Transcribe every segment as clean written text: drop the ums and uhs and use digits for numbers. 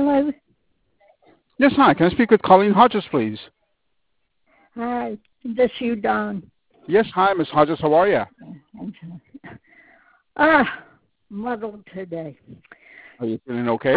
Hello. Yes, hi. Can I speak with Colleen Hodges, please? Hi. This you, Don. Yes, hi, Miss Hodges. How are you? Muddled today. Are you feeling okay?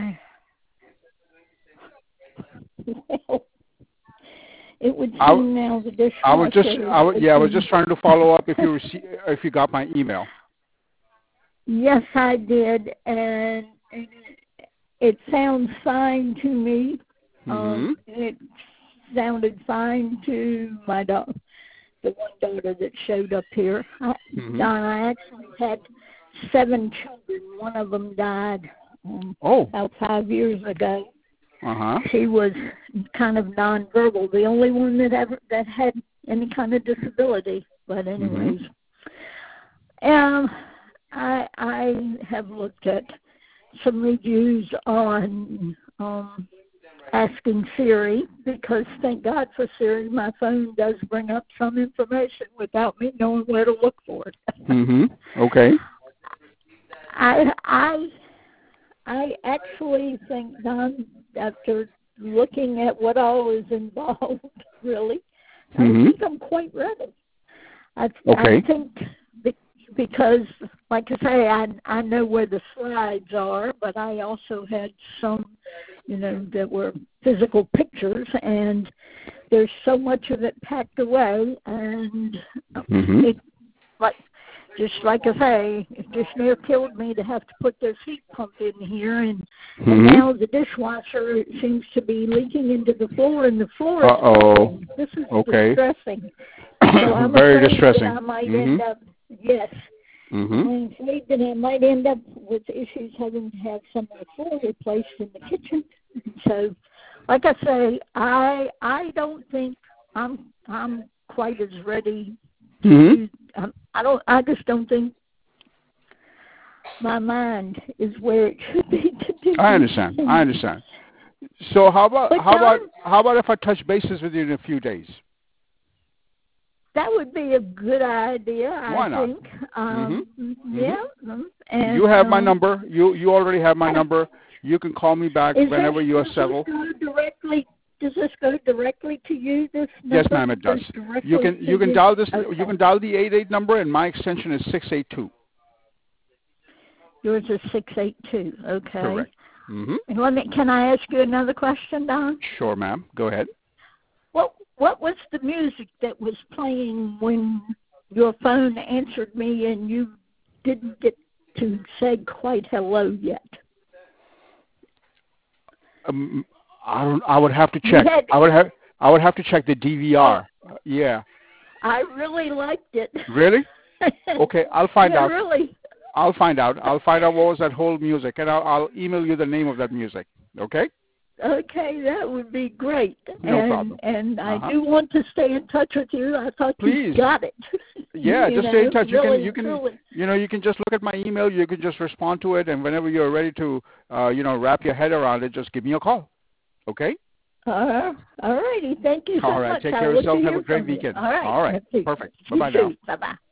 Well, it would seem now the dishwasher. I was just trying to follow up if you got my email. Yes, I did, and it sounds fine to me. Mm-hmm. It sounded fine to my daughter, the one daughter that showed up here. Mm-hmm. Don, I actually had 7 children. One of them died about 5 years ago. Uh-huh. She was kind of nonverbal, the only one that had any kind of disability. But anyways, I have looked at some reviews on asking Siri, because thank God for Siri, my phone does bring up some information without me knowing where to look for it. Mm-hmm. Okay. I actually think, Don, after looking at what all is involved, really, I think I'm quite ready. I think because, like I say, I know where the slides are, but I also had some, that were physical pictures, and there's so much of it packed away, and it, just like I say, it just near killed me to have to put this heat pump in here, and now the dishwasher seems to be leaking into the floor, and the floor is this is distressing. So I'm very afraid distressing. that I might end up, I'm afraid that I might end up with issues having to have some of the floor replaced in the kitchen. So, like I say, I don't think I'm quite as ready to I just don't think my mind is where it should be to do. I understand. So how about if I touch bases with you in a few days? That would be a good idea. Why not? I think. Yeah. And, you have my number. You already have my number. You can call me back whenever you are settled. Does this go directly to you? This number? Yes, ma'am, it does. You can dial this. Okay. You can dial the 88 number, and my extension is 682. Yours is 682. Okay. Correct. Can I ask you another question, Don? Sure, ma'am. Go ahead. What was the music that was playing when your phone answered me and you didn't get to say quite hello yet? I would have to check. I would have to check the DVR. Yeah. I really liked it. Really? Okay, I'll find out. Really. I'll find out. I'll find out what was that whole music, and I'll email you the name of that music. Okay? Okay, that would be great. No problem. And I do want to stay in touch with you. I thought you got it. Yeah, just stay in touch. Really, you can just look at my email. You can just respond to it, and whenever you're ready to, wrap your head around it, just give me a call. Okay? All righty. Thank you so much. All right. Take care of yourself. Have a great weekend. All right. Perfect. Bye-bye now. Bye-bye.